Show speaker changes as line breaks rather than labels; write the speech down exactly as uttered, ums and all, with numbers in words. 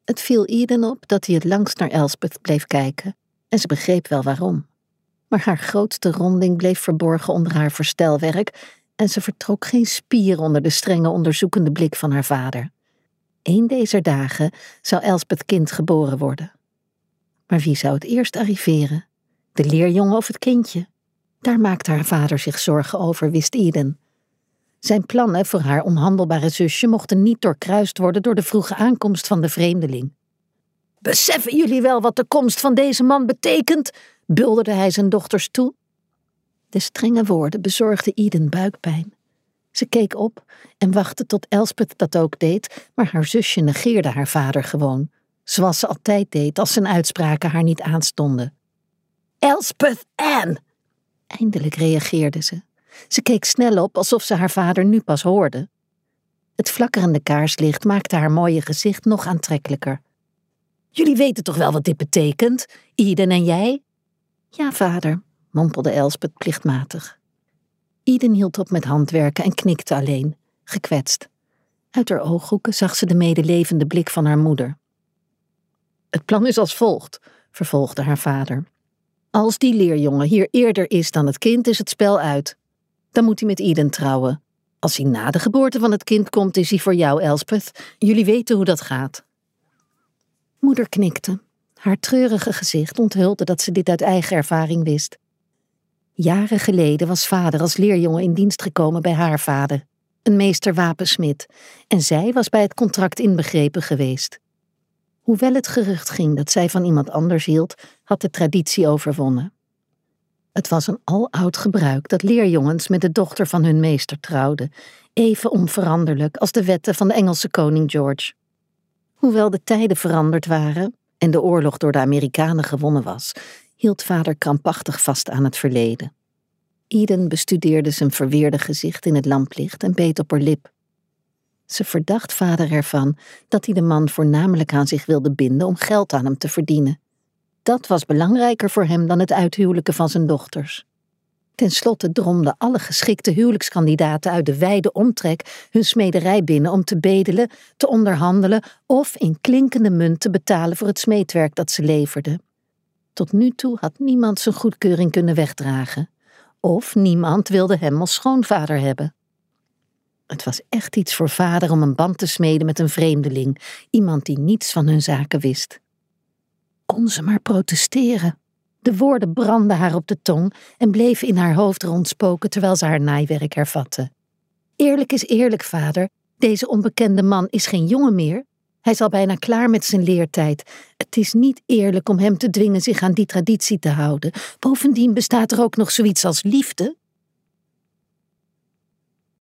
Het viel Eden op dat hij het langst naar Elspeth bleef kijken, en ze begreep wel waarom. Maar haar grootste ronding bleef verborgen onder haar verstelwerk en ze vertrok geen spier onder de strenge onderzoekende blik van haar vader. Eén dezer dagen zou Elspeth kind geboren worden. Maar wie zou het eerst arriveren? De leerjongen of het kindje? Daar maakte haar vader zich zorgen over, wist Eden. Zijn plannen voor haar onhandelbare zusje mochten niet doorkruist worden door de vroege aankomst van de vreemdeling. Beseffen jullie wel wat de komst van deze man betekent? Bulderde hij zijn dochters toe. De strenge woorden bezorgden Eden buikpijn. Ze keek op en wachtte tot Elspeth dat ook deed, maar haar zusje negeerde haar vader gewoon, zoals ze altijd deed als zijn uitspraken haar niet aanstonden. Elspeth Ann! Eindelijk reageerde ze. Ze keek snel op alsof ze haar vader nu pas hoorde. Het flakkerende kaarslicht maakte haar mooie gezicht nog aantrekkelijker. Jullie weten toch wel wat dit betekent, Eden en jij? Ja, vader, mompelde Elspeth plichtmatig. Eden hield op met handwerken en knikte alleen, gekwetst. Uit haar ooghoeken zag ze de medelevende blik van haar moeder. Het plan is als volgt, vervolgde haar vader. Als die leerjongen hier eerder is dan het kind, is het spel uit. Dan moet hij met Eden trouwen. Als hij na de geboorte van het kind komt, is hij voor jou, Elspeth. Jullie weten hoe dat gaat. Moeder knikte. Haar treurige gezicht onthulde dat ze dit uit eigen ervaring wist. Jaren geleden was vader als leerjongen in dienst gekomen bij haar vader, een meester wapensmid, en zij was bij het contract inbegrepen geweest. Hoewel het gerucht ging dat zij van iemand anders hield, had de traditie overwonnen. Het was een aloud gebruik dat leerjongens met de dochter van hun meester trouwden, even onveranderlijk als de wetten van de Engelse koning George. Hoewel de tijden veranderd waren en de oorlog door de Amerikanen gewonnen was, hield vader krampachtig vast aan het verleden. Eden bestudeerde zijn verweerde gezicht in het lamplicht en beet op haar lip. Ze verdacht vader ervan dat hij de man voornamelijk aan zich wilde binden om geld aan hem te verdienen. Dat was belangrijker voor hem dan het uithuwelijken van zijn dochters. Ten slotte dromden alle geschikte huwelijkskandidaten uit de wijde omtrek hun smederij binnen om te bedelen, te onderhandelen of in klinkende munt te betalen voor het smeedwerk dat ze leverden. Tot nu toe had niemand zijn goedkeuring kunnen wegdragen. Of niemand wilde hem als schoonvader hebben. Het was echt iets voor vader om een band te smeden met een vreemdeling, iemand die niets van hun zaken wist. Kon ze maar protesteren. De woorden brandden haar op de tong en bleven in haar hoofd rondspoken terwijl ze haar naaiwerk hervatte. Eerlijk is eerlijk, vader. Deze onbekende man is geen jongen meer. Hij is al bijna klaar met zijn leertijd. Het is niet eerlijk om hem te dwingen zich aan die traditie te houden. Bovendien bestaat er ook nog zoiets als liefde.